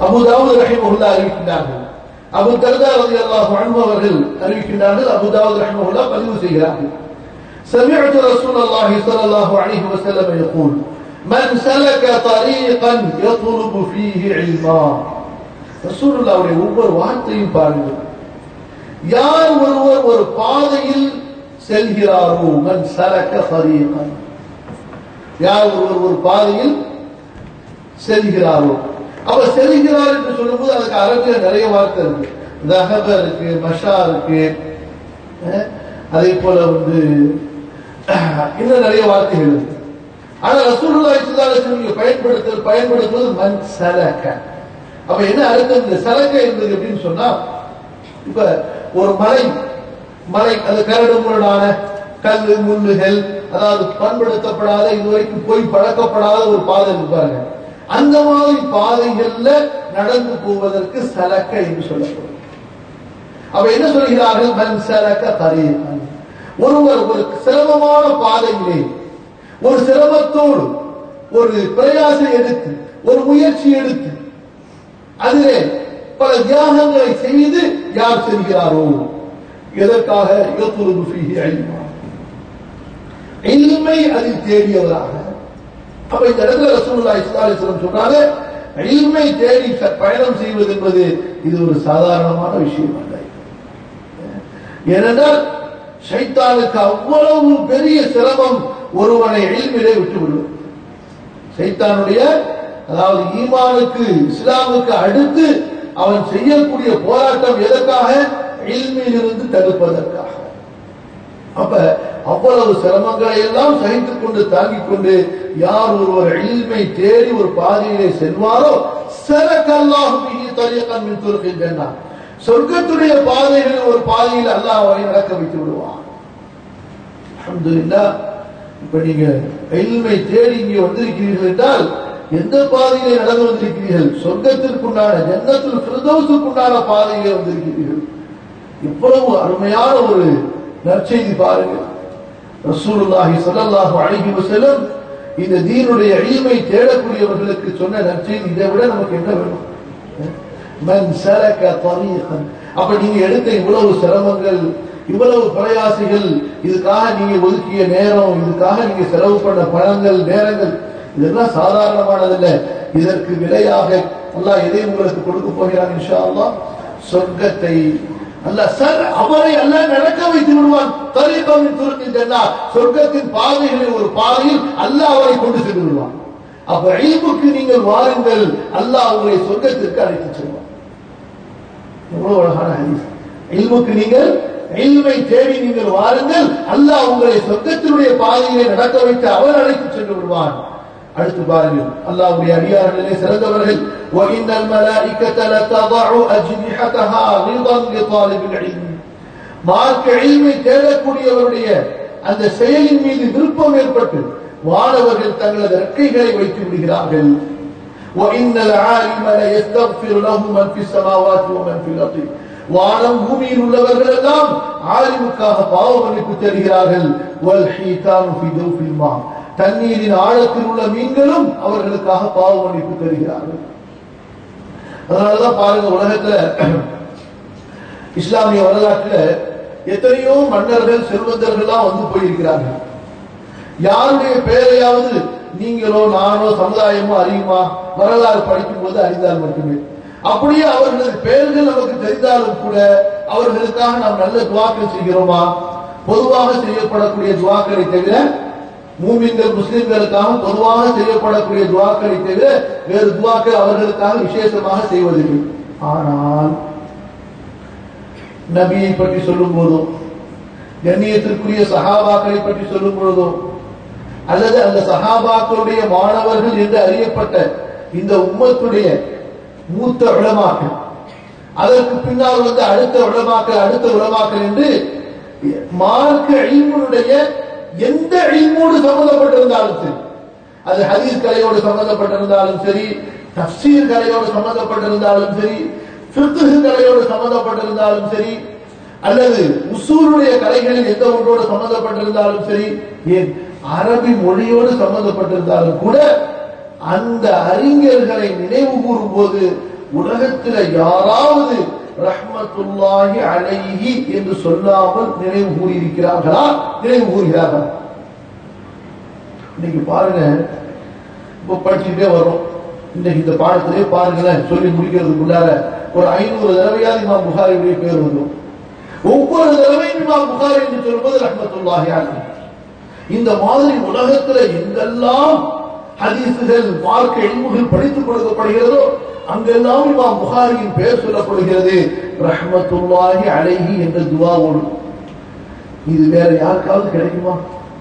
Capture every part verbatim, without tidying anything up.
Abu Dawood ரஹிமஹுல்லாஹ் அறிவிக்கிறார்கள். Abu தர்தா ரலியல்லாஹு அன்ஹு அவர்கள் அறிவிக்கிறார்கள். அபூ தாவூத் ரஹிமஹுல்லாஹ் பதிவு செய்கிறார்கள். سمعت رسول الله صلى الله عليه وسلم يقول من سلك طريقا يطلب فيه علما. ரசூலுல்லாஹ்வுடைய ஒவ்வொரு வார்த்தையும் பாருங்கள். யார் ஒருவர் ஒரு பாதையில் செல்கிறாரோ, மன் சலக தரீகன், யார் ஒருவர் ஒரு பாதையில் செல்கிறாரோ, அவர் செல்கிறார் என்று சொல்லும்போது அதுக்கு அரபில நிறைய வார்த்தை இருக்கு. தஹப இருக்கு, மஷா இருக்கு, அதே போல வந்து இன்னும் நிறைய வார்த்தைகள் இருக்கு. ஆனா ரசூலுல்லாஹி ஸல்லல்லாஹு அலைஹி வஸல்லம் பயன்படுத்த பயன்படுத்துவது மன் சலக. அப்ப என்ன அர்த்தம் இந்த சலக என்பது எப்படின்னு சொன்னா, இப்ப ஒரு மலை மலை அது கரடு முரடான கல்லு முள்ளுகள், அதாவது பண்படுத்தப்படாத இதுவரைக்கும் போய் பழக்கப்படாத ஒரு பாதை இருப்பாங்க. அந்த மாதிரி பாதைகள்ல நடந்து போவதற்கு சலக்க என்று சொல்லப்படும். அப்ப என்ன சொல்கிறார்கள், மன் சலக தரீகன், ஒருவர் ஒரு சிரமமான பாதையிலே ஒரு சிரமத்தோடு ஒரு பிரயாசம் எடுத்து ஒரு முயற்சி எடுத்து அதிலே பல தியாகங்களை செய்து யார் செல்கிறாரோ, எதற்காக, யத்லுபு ஃபீஹி இல்மா, இல்மை அதில் தேடியவராக. அப்ப இந்த இடத்துல ரசூலுல்லாஹி ஸல்லல்லாஹு அலைஹி வஸல்லம் சொல்றாங்க, இல்மை தேடி பயணம் செய்வது என்பது இது ஒரு சாதாரணமான விஷயம் அல்ல. ஏனென்றால் ஷைத்தானுக்கு அவ்வளவு பெரிய சிரமம் ஒருவனை இல்மிலே விட்டு விடுவது. ஷைத்தானுடைய, அதாவது ஈமானுக்கு இஸ்லாமுக்கு அடுத்து அவன் செய்யக்கூடிய போராட்டம் எதற்காக, இல்மிலிருந்து தடுப்பதற்காக. அப்ப அவ்வளவு சிரமங்களை எல்லாம் சகித்துக் கொண்டு தாங்கிக் கொண்டு யார் ஒருவர் இல்மை தேடி ஒரு பாதையிலே செல்வாரோ, ஸலகல்லாஹு பிஹி தரீகன் மின் துருகில் ஜன்னah, சொர்க்கத்துடைய பாதையில் ஒரு பாதையில் அல்லாஹ் அவரை நடக்க வைத்து விடுவான். அல்ஹம்துலில்லாஹ். இப்ப நீங்க இல்மை தேடி இங்கே வந்திருக்கிறீர்கள் என்றால் எந்த பாதையிலே நடந்து வந்திருக்கிறீர்கள், சொர்க்கத்திற்குண்டான ஜன்னத்துல் ஃபிர்தௌஸுக்குண்டான பாதையிலே வந்திருக்கிறீர்கள். எவ்வளவு அருமையான ஒரு நற்செய்தி பாருங்கள். ரசூலுல்லாஹி ஸல்லல்லாஹு அலைஹி வஸல்லம் இந்த தீனுடைய இல்மை தேடக்கூடியவர்களுக்கு சொன்ன நற்செய்தி இதை விட நமக்கு என்ன வேணும்? மன் சலக தரீகன். அப்ப நீங்க எடுத்த இவ்வளவு சிரமங்கள், இவ்வளவு பிரயாசிகள், இதுக்காக நீங்க ஒதுக்கிய நேரம், இதுக்காக நீங்க செலவு பண்ண பணங்கள், நேரங்கள், இதெல்லாம் சாதாரணமானதில்ல. இதற்கு விலையாக அல்லாஹ் எதை உங்களுக்கு கொடுக்க போகிறான்? இன்ஷா அல்லாஹ் சொர்க்கத்தை அல்லாஹ் சர் அவரை அல்லாஹ் நடக்க வைத்து விடுவான். தரீகன் மின் துருகில் ஜன்னah, சொர்க்கத்தின் பாதைகளில் ஒரு பாதையில் அல்லாஹ் அவரை கொண்டு சென்று விடுவான். அப்ப இல்முக்கு நீங்கள் வாருங்கள், அல்லாஹ் உங்களை சொர்க்கத்திற்கு அழைத்து செல்வான். எவ்வளவு அழகான ஹதீஸ். இல்முக்கு நீங்கள் இல்மை தேடி நீங்கள் வாருங்கள், அல்லாஹ் உங்களை சொர்க்கத்தினுடைய பாதையிலே நடக்க வைத்து அவர் அழைத்து சென்று விடுவான். அடுத்து பாருங்கள், அல்லாஹ்வுடைய அடியார்களிலே சிறந்தவர்கள், وَإِنَّ الْمَلَائِكَةَ لَتَضَعُ أَجْنِحَتَهَا رِضًا لِطَالِبِ الْعِلْمِ. மார்க்க இல்மை தேடக்கூடியவருடைய அந்த செயலின் மீது விருப்பம் ஏற்பட்டு வானவர்கள் தங்களது ரெக்கைகளை வைத்து விடுகிறார்கள். وَإِنَّ الْعَالِمَ لَيَسْتَغْفِرُ لَهُ مَنْ فِي السَّمَاوَاتِ وَمَنْ فِي الْأَرْضِ. வானம் பூமியில் உள்ளவர்கள் எல்லாம் ஆலிமுக்காக பாவ மன்னிப்பு தருகிறார்கள். وَالْحِيتَانُ فِي جَوْفِ الْمَاءِ. தண்ணீரின் ஆழத்தில் உள்ள மீன்களும் அவர்களுக்காக பாவ மன்னிப்பு தருகிறார்கள். அதனாலதான் பாருங்க, உலகத்துல இஸ்லாமிய வரலாற்றில் எத்தனையோ மன்னர்கள் செல்வந்தர்கள்லாம் வந்து போயிருக்கிறார்கள். யாருடைய பெயரையாவது நீங்களோ நானோ சமுதாயமோ அறியுமா? வரலாறு படிக்கும் போது அறிந்தால் மட்டுமே. அப்படியே அவர்களது பெயர்கள் நமக்கு தெரிந்தாலும் கூட அவர்களுக்காக நாம் நல்ல துவாக்கள் செய்கிறோமா? பொதுவாக செய்யப்படக்கூடிய துவாக்களை தவிர, மூமின்கள் முஸ்லிம்களுக்காக பொதுவாக செய்யப்படக்கூடிய துவாக்களை தவிர வேறு துவாக்கள் அவர்களுக்காக விசேஷமாக செய்வதில்லை. ஆனால் நபியை பற்றி சொல்லும் போதோ, கண்ணியத்திற்குரிய சஹாபாக்களை பற்றி சொல்லும் பொழுதோ, அல்லது அந்த சஹாபாக்களுடைய மாணவர்கள் என்று அறியப்பட்ட இந்த உம்மத்துடைய மூத்த உலமாக்கள், அதற்கு பின்னால் வந்து அடுத்த உலமாக்கள் அடுத்த உலமாக்கள் என்று மார்க்க இல்முடைய எந்த இல்மோடு சம்பந்தப்பட்டிருந்தாலும் சரி, அது ஹதீஸ் கலையோடு சம்பந்தப்பட்டிருந்தாலும் சரி, தஃப்சீர் கலையோடு சம்பந்தப்பட்டிருந்தாலும் சரி, ஃபிக்ஹ் கலையோடு சம்பந்தப்பட்டிருந்தாலும் சரி, அல்லது உசூலுடைய கலைகளில் எந்த ஒன்றோடு சம்பந்தப்பட்டிருந்தாலும் சரி, ஏன் அரபி மொழியோடு சம்பந்தப்பட்டிருந்தாலும் கூட அந்த அறிஞர்களை நினைவு கூறும் போது உலகத்தில் யாராவது ரஹ்மத்துல்லாஹி அலைஹி என்று சொல்லாமல் நினைவு கூறியிருக்கிறார்களா? நினைவு கூறுகிறார்கள். இன்னைக்கு பாருங்க, இப்ப படிச்சுக்கிட்டே வரும். இன்னைக்கு இந்த பாடத்திலே பாருங்களேன், சொல்லி முடிக்கிறதுக்குள்ளார ஒரு ஐநூறு தடவையாவது இமாம் புகாரியுடைய பேர் வரும். ஒவ்வொரு தடவையும் இமாம் புகாரி என்று சொல்வது ரஹ்மத்துல்லாஹி அலைஹி. இந்த மாதிரி உலகத்துல எங்கெல்லாம் ஹதீசுகள் மார்க்க இல்முகள் படித்துக் கொடுக்கப்படுகிறதோ அங்கெல்லாம் இமாம் புகாரியின் பெயர் சொல்லப்படுகிறது ரஹ்மத்துல்லாஹி அலைஹி என்ற துஆவோடு. இது வேற யாருக்காவது கிடைக்குமா?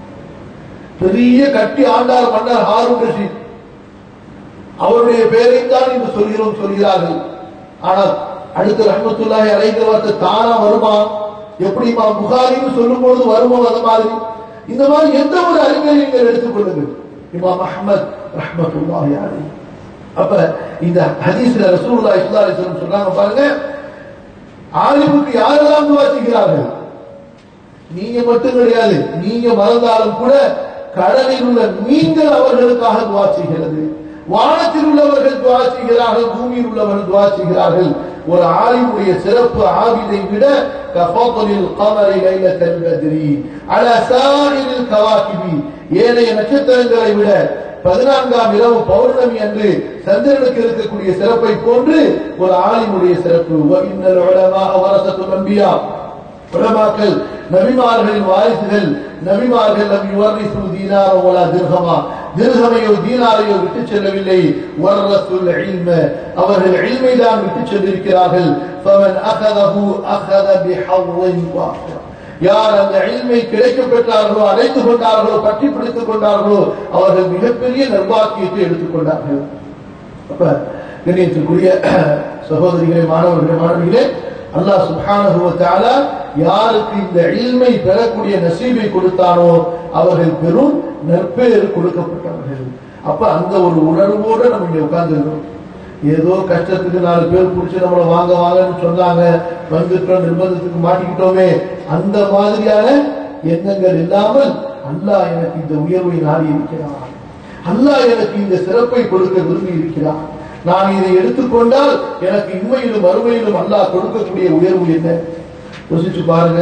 பெரிய கட்டி ஆண்டார் மன்னர் ஹாரூன் ரஷீத், அவருடைய பெயரைத்தான் இன்று சொல்கிறோம் சொல்கிறார்கள். ஆனால் அடுத்த ரஹ்மத்துல்லாஹி அலைஹி வார்த்தை தானா வருமா? எப்படி இமாம் புகாரின்னு சொல்லும் பொழுது வருமோ அது மாதிரி. இந்த மாதிரி எந்த ஒரு அறிஞரை நீங்கள் எடுத்துக் கொள்ளுங்கள். இமாம் அஹ்மத் ரஹ்மத்துல்லாஹி அலைஹி. அப்ப இந்த ஹதீஸ்ல ரசூலுல்லாஹி ஸல்லல்லாஹு அலைஹி வஸல்லம் சொன்னாங்க பாருங்க, ஆலிமுக்கு யாரெல்லாம் துஆ செய்கிறார்கள்? நீங்க மட்டும் கிடையாது, நீங்க மறந்தாலும் கூட கடலில் உள்ள மீன்கள் அவர்களுக்காக துஆ செய்கிறது, வானத்தில் உள்ளவர்கள் துஆ செய்கிறார்கள், பூமியில் உள்ளவர்கள் துஆ செய்கிறார்கள். ஒரு ஆலிமுடைய சிறப்பு ஆபிதை விட கஃபதுலில் கமரி லைலத்தல் பத்ரி அலா சாயிரில் கவாகிபி, ஏனைய நட்சத்திரங்களை விட பதினான்காம் இரவு பௌர்ணமி அன்று சந்திரனுக்கு இருக்கக்கூடிய சிறப்பை போன்று ஒரு ஆலிமுடைய சிறப்பு. இன்னல் உலமா வரசத்துல் அன்பியா, உலமாக்கள் நபிமார்களின் வாரிசுகள். நபிமார்கள் லம் யுவரிசு தீனார வலா திர்ஹமா, திர்ஹமையோ தீனாரையோ விட்டு செல்லவில்லை. வரசுல் இல்ம, அவர்கள் இல்மை தான் விட்டு சென்றிருக்கிறார்கள். ஃபமன் அகதஹு அகத பிஹவ்வின் வாஃபிர், யார் அந்த இல்மை கிடைக்கப் பெற்றார்களோ, அடைந்து கொண்டார்களோ, பற்றி பிடித்துக் கொண்டார்களோ அவர்கள் மிகப்பெரிய நர்பாக்கியத்தை எடுத்துக் கொண்டார்கள். அப்ப கண்ணியத்திற்குரிய சகோதரிகளே, மாணவர்களே, மாணவிகளே, அல்லாஹ் சுப்ஹானஹு வ தஆலா யாருக்கு இந்த இல்மை பெறக்கூடிய நசீபை கொடுத்தானோ அவர்கள் பெரும் நற்பெயர் கொடுக்கப்பட்டவர்கள். அப்ப அந்த ஒரு உணர்வோடு நம்ம இங்க உட்கார்ந்துருக்கோம். ஏதோ கஷ்டத்துக்கு நாலு பேர் பிடிச்சி நம்மளை வாங்க வாங்கன்னு சொன்னாங்க, வந்துட்டோம், நிர்பந்தத்துக்கு மாட்டிக்கிட்டோமே, அந்த மாதிரியான எண்ணங்கள் இல்லாமல் அல்லாஹ் எனக்கு இந்த உயர்வை நாடி இருக்கிறார், அல்லாஹ் எனக்கு இந்த சிறப்பை கொடுக்க விரும்பி இருக்கிறார், நான் இதை எடுத்துக்கொண்டால் எனக்கு இன்மையிலும் மறுமையிலும் அல்லாஹ் கொடுக்கக்கூடிய உயர்வு என்ன? யோசிச்சு பாருங்க.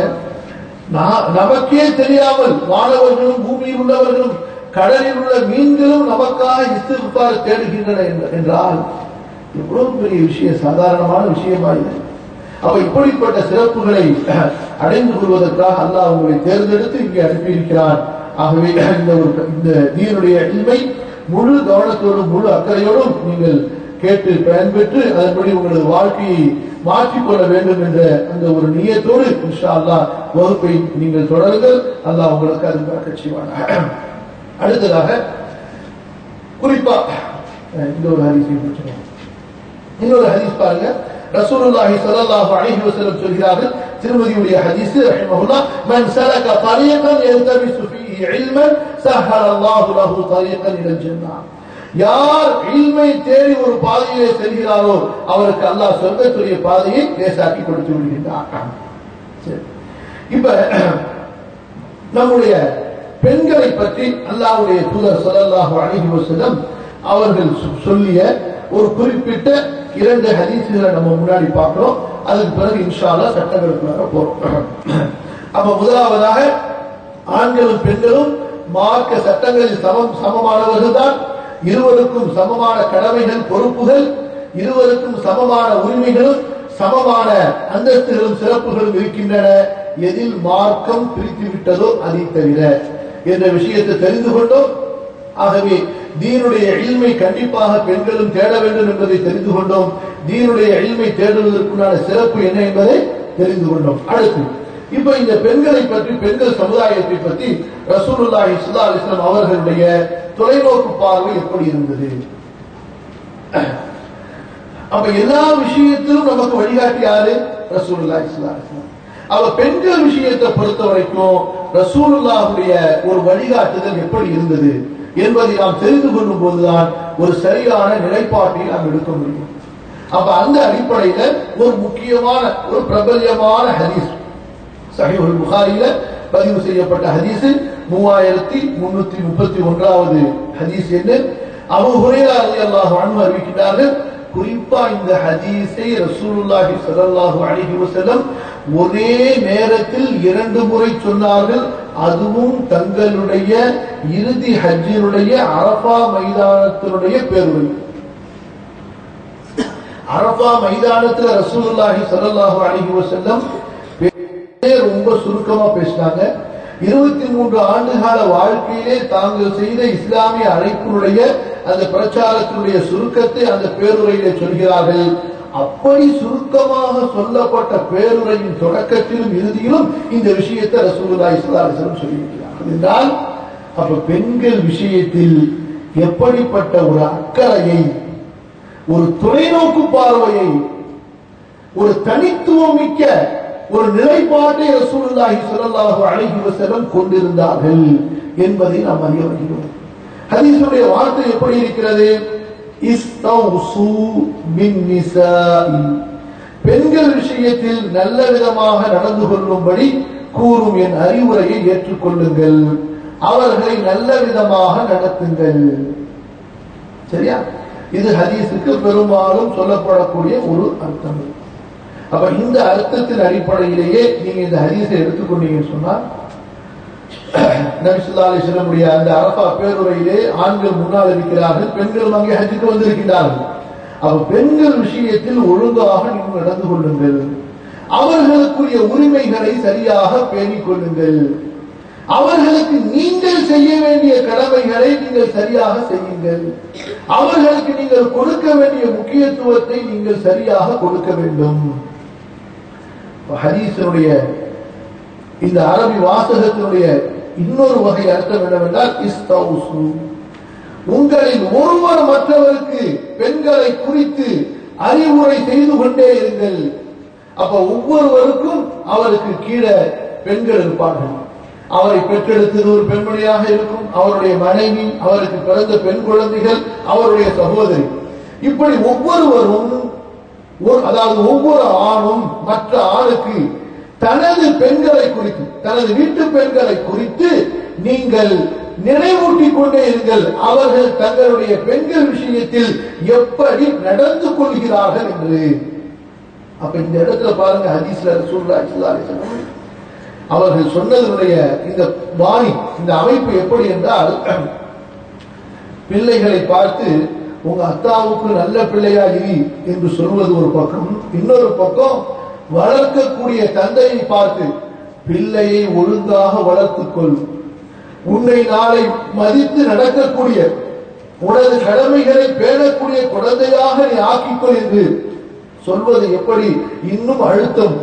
நமக்கே தெரியாமல் வானவர்களும் பூமியில் உள்ளவர்களும் கடலில் உள்ள மீன்களும் நமக்காக இஸ்திக்ஃபார் தேடுகின்றன என்றால் எவ்வளவு பெரிய விஷயம், சாதாரணமான விஷயமா இல்லை. அப்ப இப்படிப்பட்ட சிறப்புகளை அடைந்து கொள்வதற்காக அல்லாஹ் உங்களை தேர்ந்தெடுத்து இங்கே அனுப்பியிருக்கிறான். ஆகவே இந்த ஒரு இந்த தீனுடைய இல்மை முழு கவனத்தோடும் முழு அக்கறையோடும் நீங்கள் கேட்டு பயன்பெற்று அதன்படி உங்களது வாழ்க்கையை மாற்றிக்கொள்ள வேண்டும் என்ற அந்த ஒரு நியத்தோடு இன்ஷா அல்லாஹ் வகுப்பை நீங்கள் தொடருங்கள். அல்லாஹ் உங்களுக்கு அது பரக்கத் செய்வானாக. அடுத்ததாக குறிப்பா இந்த ஒரு ஹதீஸை படிச்சோம். இன்னொரு ஹதீஸ் பாருங்க, ரசூலுல்லாஹி ஸல்லல்லாஹு அலைஹி வஸல்லம் சொல்கிறார்கள், திருமதியுடைய ஹதீஸ் ரஹிமஹுல்லாஹ், மன் சலக தரீகன் யல்தமிசு ஃபீஹி இல்மன் ஸஹஹல்லாஹு லஹு தரீகன் இலல் ஜன்னah, யார் இல்மை தேடி ஒரு பாதையிலே செல்கிறாரோ அவருக்கு அல்லாஹ் சொர்க்கத்துடைய பாதையை லேசாக்கி கொடுத்து விடுகின்றார். இப்ப நம்முடைய பெண்களை பற்றி அல்லாஹ்வுடைய தூதர் ஸல்லல்லாஹு அலைஹி வஸல்லம் அவர்கள் சொல்லிய ஒரு குறிப்பிட்ட இரண்டு ஹதீஸ்களை நம்ம முன்னாடி பார்க்கிறோம். அதுக்கு பிறகு இன்ஷா அல்லாஹ் சட்டங்களுக்குள்ளார போறோம். அப்ப முதலாவதாக ஆண்களும் பெண்களும் மார்க்க சட்டங்களில் சமம் சமமானவர்கள் தான், இருவருக்கும் சமமான கடமைகள் பொறுப்புகள், இருவருக்கும் சமமான உரிமைகளும் சமமான அந்தஸ்துகளும் சிறப்புகளும் இருக்கின்றன. எதில் மார்க்கம் பிரித்து விட்டதோ அதை தவிர என்ற விஷயத்தை தெரிந்து கொண்டோம். ஆகவே தீனுடைய இல்மை கண்டிப்பாக பெண்களும் தேட வேண்டும் என்பதை தெரிந்து கொண்டோம். தீனுடைய இல்மை தேடுவதற்குண்டான சிறப்பு என்ன என்பதை தெரிந்து கொண்டோம். அடுத்து இப்ப இந்த பெண்களை பற்றி, பெண்கள் சமுதாயத்தை பற்றி ரசூலுல்லாஹி ஸல்லல்லாஹு அலைஹி வஸல்லம் அவர்களுடைய தொலைநோக்கு பார்வை எப்படி இருந்தது? அப்ப எல்லா விஷயத்திலும் நமக்கு வழிகாட்டி யாரு? ரசூலுல்லாஹி ஸல்லல்லாஹு அலைஹி வஸல்லம். அவ பெண்கள் விஷயத்தை பொறுத்த வரைக்கும் ரசூலுல்லாஹுடைய ஒரு வழிகாட்டுதல் எப்படி இருந்தது என்பதை நாம் தெரிந்து கொள்ளும் போதுதான் ஒரு சரியான நிலைப்பாட்டை நாம் எடுக்க முடியும். அப்ப அந்த அடிப்படையில ஒரு முக்கியமான ஒரு பிரபல்யமான ஹதீஸ் சஹீஹுல் புகாரியில பதிவு செய்யப்பட்ட ஹதீஸ் மூவாயிரத்தி முன்னூத்தி முப்பத்தி ஒன்றாவது ஹதீஸ் என்ன? அபூ ஹுரைரா ரலியல்லாஹு அன்ஹு அறிவிக்கிறார்கள், குறிப்பா இந்த ஹதீஸை ரசூலுல்லாஹி ஸல்லல்லாஹு அலைஹி வஸல்லம் ஒரே நேரத்தில் இரண்டு முறை சொன்னார்கள். அதுவும் தங்களுடைய இறுதி ஹஜ்ஜினுடைய அரஃபா மைதானத்தினுடைய பேருரை. அரஃபா மைதானத்தில் ரசூலுல்லாஹி ஸல்லல்லாஹு அலைஹி வஸல்லம் ரொம்ப சுருக்கமா பேசினாங்க. இருபத்தி மூன்று ஆண்டுகால வாழ்க்கையிலே தாங்கள் செய்த இஸ்லாமிய அழைப்பினுடைய அந்த பிரச்சாரத்தினுடைய சுருக்கத்தை அந்த பேருரையிலே சொல்கிறார்கள். அப்படி சுருக்கமாக சொல்லப்பட்ட பேருரையின் தொடக்கத்திலும் இறுதியிலும் இந்த விஷயத்தை ரசூலுல்லாஹி ஸல்லல்லாஹு அலைஹி வஸல்லம் சொல்லியிருக்கிறார்கள் என்றால், அப்ப பெண்கள் விஷயத்தில் எப்படிப்பட்ட ஒரு அக்கறையை, ஒரு தொலைநோக்கு பார்வையை, ஒரு தனித்துவம் மிக்க ஒரு நிலைப்பாட்டை ரசூலுல்லாஹி ஸல்லல்லாஹு அலைஹி வஸல்லம் கொண்டிருந்தார்கள் என்பதை நாம் அறிய வருகிறோம். ஹதீஸுடைய வார்த்தை எப்படி இருக்கிறது? இஸ்தௌசு பின்னிசாஇ, பெண்கள் விஷயத்தில் நல்ல விதமாக நடந்து கொள்ளும்படி கூறும் என் அறிவுரையை ஏற்றுக்கொள்ளுங்கள், அவர்களை நல்ல விதமாக நடத்துங்கள். சரியா? இது ஹதீஸுக்கு பெரும்பாலும் சொல்லப்படக்கூடிய ஒரு அர்த்தம். அப்ப இந்த அர்த்தத்தின் அடிப்படையிலேயே நீங்க இந்த ஹதீஸை எடுத்துக்கொண்டீங்கன்னு சொன்னா, நபி ஸல்லல்லாஹு அலைஹி வஸல்லம் அந்த அரஃபா பேருரையிலே ஆண்கள் முன்னால் இருக்கிறார்கள், பெண்கள் அங்கே ஹஜ்ஜுக்கு வந்திருக்கிறார்கள். அப்ப பெண்கள் விஷயத்தில் ஒழுங்காக நீங்கள் நடந்து கொள்ளுங்கள், அவர்களுக்குரிய உரிமைகளை சரியாக பேணிக் கொள்ளுங்கள், அவர்களுக்கு நீங்கள் செய்ய வேண்டிய கடமைகளை நீங்கள் சரியாக செய்யுங்கள், அவர்களுக்கு நீங்கள் கொடுக்க வேண்டிய முக்கியத்துவத்தை நீங்கள் சரியாக கொடுக்க வேண்டும். ஹதீஸினுடைய இந்த அரபி வாசகத்தினுடைய இன்னொரு வகை அர்த்தம் என்னவென்றால் இஸ்தௌசு, உங்களில் ஒருவர் மற்றவருக்கு பெண்களை குறித்து அறிவுரை செய்து கொண்டே இருங்கள். அப்ப ஒவ்வொருவருக்கும் அவருக்கு கீழே பெண்கள் இருப்பார்கள். அவரை பெற்றெடுத்தது ஒரு பெண்மணியாக இருக்கும், அவருடைய மனைவி, அவருக்கு பிறந்த பெண் குழந்தைகள், அவருடைய சகோதரி, இப்படி ஒவ்வொருவரும், அதாவது ஒவ்வொரு ஆணும் மற்ற ஆணுக்கு தனது பெண்களை குறித்து, தனது வீட்டு பெண்களை குறித்து நீங்கள் நினைவூட்டிக் கொண்டே இருங்கள், அவர்கள் தங்களுடைய பெண்கள் விஷயத்தில் எப்படி நடந்து கொள்கிறார்கள் என்று. அப்ப இந்த இடத்துல பாருங்க, ஹதீஸ்ல ரசூலுல்லாஹி ஸல்லல்லாஹு அலைஹி வஸல்லம் அவர்கள் சொன்னதனுடைய இந்த வாணி, இந்த அமைப்பு எப்படி என்றால், பிள்ளைகளை பார்த்து உங்க அத்தாவுக்கு நல்ல பிள்ளையா இரு என்று சொல்வது ஒரு பக்கம், இன்னொரு பக்கம் வளர்க்கக்கூடிய தந்தையை பார்த்து பிள்ளையை ஒழுங்காக வளர்த்துக்கொள், உன்னை நாளை மதித்து நடக்கக்கூடிய, உனது கடமைகளை பேணக்கூடிய குழந்தையாக நீ ஆக்கிக்கொள் என்று சொல்வது எப்படி இன்னும் அழுத்தம்.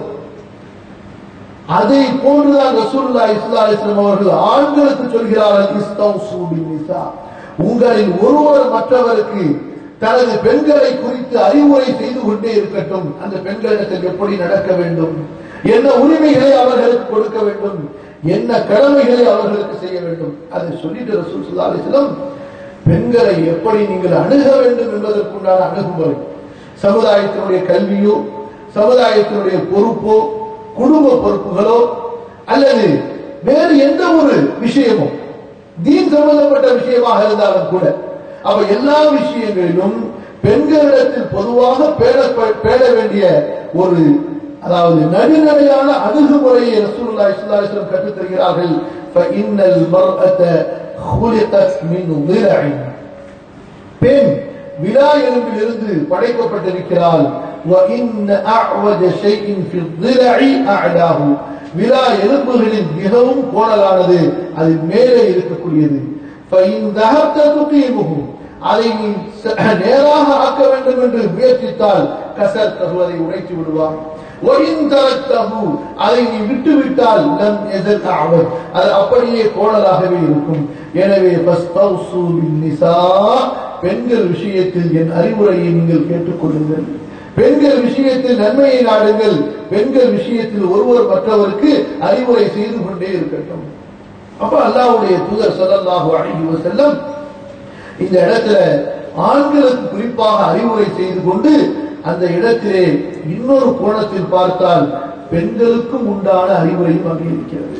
அதை போன்றுதான் ரசூலுல்லாஹி ஸல்லல்லாஹு அலைஹி வஸல்லம் அவர்கள் ஆண்களுக்கு சொல்கிறார்கள், இஸ்தௌசு பின்னிசா, உங்களில் ஒருவர் மற்றவருக்கு தனது பெண்களை குறித்து அறிவுரை செய்து கொண்டே இருக்கட்டும், அந்த பெண்களிடத்தில் எப்படி நடக்க வேண்டும், என்ன உரிமைகளை அவர்களுக்கு கொடுக்க வேண்டும், என்ன கடமைகளை அவர்களுக்கு செய்ய வேண்டும், அதை சொல்லிட்டு ரசூல் ஸல்லல்லாஹு அலைஹி வஸல்லம் பெண்களை எப்படி நீங்கள் அணுக வேண்டும் என்பதற்குண்டான அணுகுமுறை, சமுதாயத்தினுடைய கல்வியோ, சமுதாயத்தினுடைய பொறுப்போ, குடும்ப பொறுப்புகளோ, அல்லது வேறு எந்த ஒரு விஷயமோ, தீன் சம்பந்தப்பட்ட விஷயமாக இருந்தாலும் கூட, அவ எல்லா விஷயங்களிலும் பெண்களிடத்தில் பொதுவாக பேண பேண வேண்டிய ஒரு, அதாவது நடுநிலையான அணுகுமுறையை ரசூலுல்லாஹி ஸல்லல்லாஹு அலைஹி வஸல்லம் கற்றுத் தருகிறார்கள். ஃபஇன்னல் மர்அத குலிகத் மின் திரஇன், பெண் விலா எலும்பிலிருந்து படைக்கப்பட்டிருக்கிறாள். وَإِنَّ أَعْوَجَ شَيْءٍ فِي الضِّلَعِ أَعْلَاهُ, விலா எலும்புகளில் மிகவும் கோணலானது அது மேலே இருக்கக்கூடியது. فَإِنْ ذَهَبْتَ تُقِيمُهُ, அதை நீ நேராக ஆக்க வேண்டும் என்று முயற்சித்தால் கஸர்தஹு, அதை உடைத்து விடுவார். وَإِنْ تَرَكْتَهُ, அதை நீ விட்டுவிட்டால் لَمْ يَزَلْ أَعْوَجَ, அது அப்படியே கோணலாகவே இருக்கும். எனவே فَاسْتَوْصُوا بِالنِّسَاءِ, பெண்கள் விஷயத்தில் என் அறிவுரையை நீங்கள் கேட்டுக்கொள்ளுங்கள், பெண்கள் விஷயத்தில் நன்மையை நாடுங்கள், பெண்கள் விஷயத்தில் ஒருவர் மற்றவருக்கு அறிவுரை செய்து கொண்டே இருக்கட்டும். அப்ப அல்லாஹ்வுடைய தூதர் ஸல்லல்லாஹு அலைஹி வஸல்லம் இந்த இடத்துல ஆண்களுக்கு குறிப்பாக அறிவுரை செய்து கொண்டு, அந்த இடத்திலே இன்னொரு கோணத்தில் பார்த்தால் பெண்களுக்கும் உண்டான அறிவுரையும் அங்கே இருக்கிறது.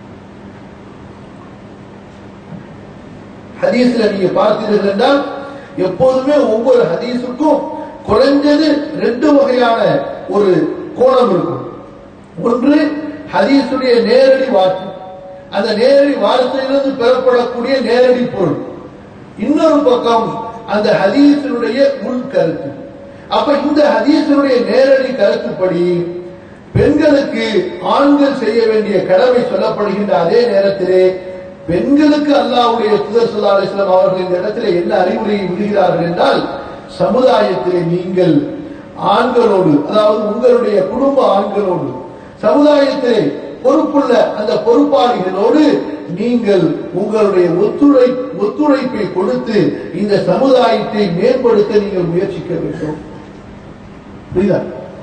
ஹதீஸ்ல நீங்க பார்த்தீர்கள் என்றால், எப்போதுமே ஒவ்வொரு ஹதீஸுக்கும் குறைஞ்சது ரெண்டு வகையான ஒரு கோணம் இருக்கும். ஒன்று ஹதீஸுடைய நேரடி வார்த்தை, அந்த நேரடி வார்த்தையிலிருந்து பெறப்படக்கூடிய நேரடி பொருள். இன்னொரு பக்கம் அந்த ஹதீஸினுடைய உள் கருத்து. அப்ப இந்த ஹதீஸினுடைய நேரடி கருத்துப்படி பெண்களுக்கு ஆண்கள் செய்ய வேண்டிய கடமை சொல்லப்படுகின்ற அதே நேரத்திலே பெண்களுக்கு அல்லாஹ்வுடைய தூதர் ஸல்லல்லாஹு அலைஹி வஸல்லம் அவர்கள் இந்த இடத்திலே என்ன அறிவுரை விடுகிறார்கள் என்றால், சமுதாயத்திலே நீங்கள் ஆண்களோடு, அதாவது உங்களுடைய குடும்ப ஆண்களோடு, சமுதாயத்திலே பொறுப்புள்ள அந்த பொறுப்பாளிகளோடு நீங்கள் உங்களுடைய ஒத்துழை ஒத்துழைப்பை கொடுத்து இந்த சமுதாயத்தை மேம்படுத்த நீங்கள் முயற்சிக்க வேண்டும். புரியுதா?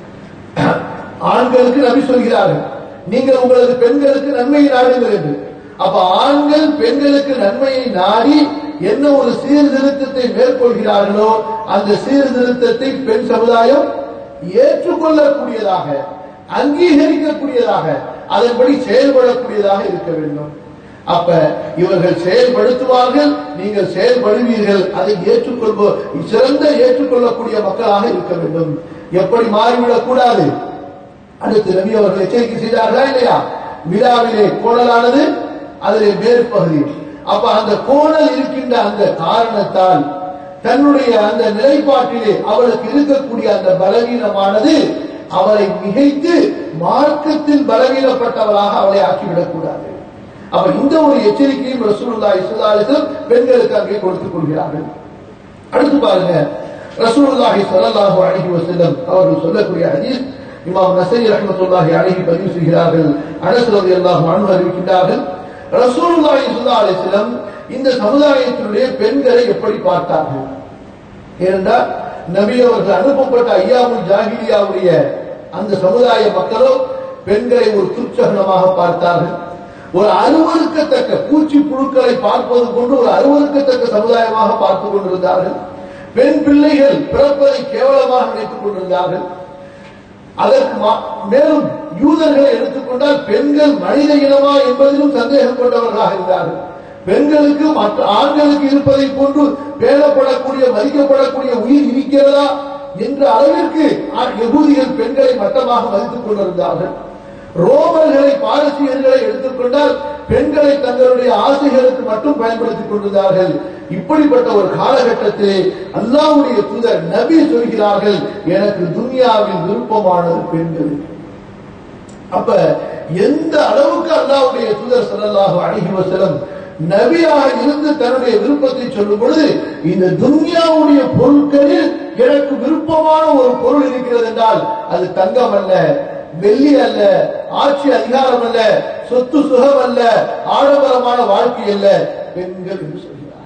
ஆண்களுக்கு நபி சொல்கிறார்கள், நீங்கள் உங்களது பெண்களுக்கு நன்மையை நாடுங்கள் என்று. அப்ப ஆண்கள் பெண்களுக்கு நன்மையை நாடி என்ன ஒரு சீர்திருத்தத்தை மேற்கொள்கிறார்களோ அந்த சீர்திருத்தத்தை பெண் சமுதாயம் ஏற்றுக்கொள்ளக்கூடியதாக, அங்கீகரிக்கக்கூடியதாக, அதன்படி செயல்படக்கூடியதாக இருக்க வேண்டும். அப்ப இவர்கள் செயல்படுத்துவார்கள், நீங்கள் செயல்படுவீர்கள், அதை ஏற்றுக்கொள்வோ சிறந்த ஏற்றுக்கொள்ளக்கூடிய மக்களாக இருக்க வேண்டும். எப்படி மாறிவிடக் கூடாது. அடுத்து நபி அவர்கள் எச்சரிக்கை செய்தார்களா இல்லையா? விழாவிலே கோணலானது அதிலே மேற்பகுதி. அப்ப அந்த கோணல் இருக்கின்ற அந்த காரணத்தால் தன்னுடைய அந்த நிலைப்பாட்டிலே அவளுக்கு இருக்கக்கூடிய அந்த பலவீனமானது அவளை மிகைத்து மார்க்கத்தில் பலவீனப்பட்டவளாக அவளை ஆக்கிவிடக் கூடாது. அப்ப இந்த ஒரு எச்சரிக்கையும் ரசூலுல்லாஹி ஸல்லல்லாஹு அலைஹி வஸல்லம் பெண்களுக்கு அங்கே கொடுத்துக் கொள்கிறார்கள். அடுத்து பாருங்க, ரசூலுல்லாஹி ஸல்லல்லாஹு அலைஹி வஸல்லம் அவர்கள் சொல்லக்கூடிய ஹதீஸ் இமாம் நஸீ ரஹ்மத்துல்லாஹி அலைஹி பதிவு செய்கிறார்கள். அனஸ் ரலியல்லாஹு அன்ஹு அறிவிக்கின்றார்கள், ரசூலுல்லாஹி ஸல்லல்லாஹு அலைஹி வஸல்லம் இந்த சமுதாயத்தினுடைய பெண்களை எப்படி பார்த்தார்கள் என்றால், நபி அவர்கள் அனுப்பப்பட்ட ஐயாமுல் ஜாஹிலியாவுடைய அந்த சமுதாய மக்களோ பெண்களை ஒரு துச்சகனமாக பார்த்தார்கள். ஒரு அருவருக்கத்தக்க பூச்சி புழுக்களை பார்ப்பது கொண்டு ஒரு அருவருக்கத்தக்க சமுதாயமாக பார்த்துக் கொண்டிருந்தார்கள். பெண் பிள்ளைகள் பிறப்பதை கேவலமாக நினைத்துக் கொண்டிருந்தார்கள். அதற்கு மேலும் யூதர்களை எடுத்துக்கொண்டால் பெண்கள் மனித இனமா என்பதிலும் சந்தேகம் கொண்டவர்களாக இருந்தார்கள். பெண்களுக்கு மற்ற ஆண்களுக்கு இருப்பதை போன்று பேணப்படக்கூடிய மதிக்கப்படக்கூடிய உயிர் இருக்கிறதா என்ற அளவிற்கு யகூதிகள் பெண்களை மட்டமாக மதித்துக் கொண்டிருந்தார்கள். ரோமர்களை பாரசீகர்களை எடுத்துக்கொண்டால் பெண்களை தங்களுடைய ஆசைகளுக்கு மட்டும் பயன்படுத்திக் கொண்டிருந்தார்கள். இப்படிப்பட்ட ஒரு காலகட்டத்திலே அல்லாஹ்வுடைய தூதர் நபி சொல்கிறார்கள், எனக்கு துன்யாவில் விருப்பமானது பெண்கள். அப்ப எந்த அளவுக்கு அல்லாஹ்வுடைய தூதர் ஸல்லல்லாஹு அலைஹி வஸல்லம் நபியாக இருந்து தன்னுடைய விருப்பத்தை சொல்லும் பொழுது, இந்த துன்யாவுடைய பொருட்களில் எனக்கு விருப்பமான ஒரு பொருள் இருக்கிறது என்றால் அது தங்கம் அல்ல, வெள்ளி அல்ல, ஆட்சி அதிகாரம் அல்ல, சொத்து சுகம் அல்ல, ஆடம்பரமான வாழ்க்கை அல்ல, பெண்கள் என்று சொல்கிறார்.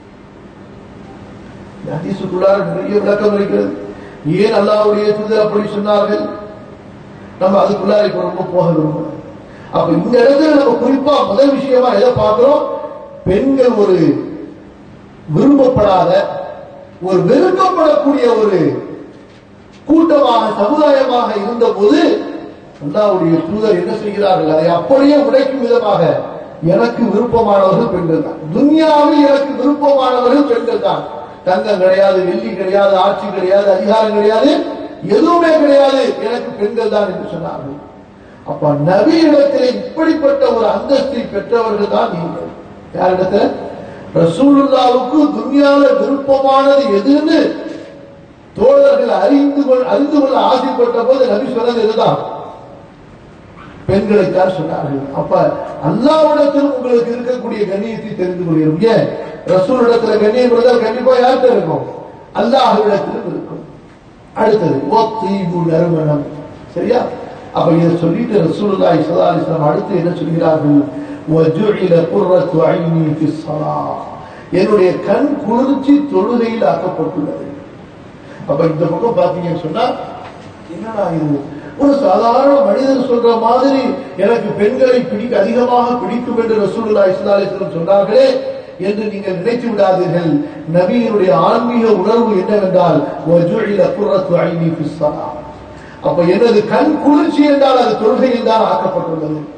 ஹதீஸுக்குள்ளார நிறைய விளக்கம் இருக்கிறது. ஏன் அல்லாஹ்வுடைய தூதர் அப்படி சொன்னார்கள், நம்ம அதுக்குள்ளார இப்ப ரொம்ப போக விரும்புகிறோம். அப்ப இந்த இடத்துல நம்ம குறிப்பா முதல் விஷயமா எதை பார்க்கிறோம், பெண்கள் ஒரு விரும்பப்படாத, ஒரு வெறுக்கப்படக்கூடிய ஒரு கூட்டமாக சமுதாயமாக இருந்த போது அல்லாஹ்வுடைய தூதர் என்ன செய்கிறார்கள், அதை அப்படியே உடைக்கும் விதமாக எனக்கு விருப்பமானவர்கள் பெண்கள் தான், துன்யாவில் எனக்கு விருப்பமானவர்கள் பெண்கள் தான். தங்கம் கிடையாது, வெள்ளி கிடையாது, ஆட்சி கிடையாது, அதிகாரம் கிடையாது, எதுவுமே கிடையாது, எனக்கு பெண்கள் தான் என்று சொன்னார்கள். அப்ப நபி இடத்திலே இப்படிப்பட்ட ஒரு அந்தஸ்தை பெற்றவர்கள் தான் நீங்கள். யாரிடத்துல? ரசூலுல்லாஹ்வுக்கு துன்யால விருப்பமானது எதுன்னு தோழர்கள் அறிந்து கொள் அறிந்து கொள்ள ஆசைப்பட்ட போது நபி சொன்னது இதுதான், பெண்களைத்தான் சொன்னார்கள். அப்ப அல்லாஹ்விடத்தில் உங்களுக்கு இருக்கக்கூடிய கண்ணியத்தை தெரிந்து கொள்கிறோம். ஏன் ரசூலிடத்துல கண்ணியம் இருந்தால் கண்டிப்பா யார்கிட்ட இருக்கும்? அல்லாஹ்விடத்திலும் இருக்கும். அடுத்தது வத்தீபு நறுமணம். சரியா? அப்ப இதை சொல்லிட்டு ரசூலுல்லாஹி ஸல்லல்லாஹு அலைஹி வஸல்லம் அடுத்து என்ன சொல்கிறார்கள், வஜுஇல குர்ரத்து ஐனி ஃபிஸ் ஸலாஹ், என்னுடைய கண் குளிர்ச்சி தொழுகையில் ஆக்கப்பட்டுள்ளது. அப்ப இந்த பக்கம் பாத்தீங்கன்னு சொன்னா என்னடா இது, ஒரு சாதாரண மனிதன் சொல்ற மாதிரி எனக்கு பெண்களை பிடிக்க அதிகமாக பிடிக்கும் என்று ரசூலுல்லாஹி ஸல்லல்லாஹு அலைஹி வஸல்லம் சொன்னார்களே என்று நீங்கள் நினைத்து விடாதீர்கள். நபியினுடைய ஆன்மீக உணர்வு என்னவென்றால் வஜுஇல குர்ரத்து ஐனி ஃபிஸ் ஸலாஹ், அப்ப எனது கண் குளிர்ச்சி என்றால் அது தொழுகையில் தான் ஆக்கப்பட்டுள்ளது.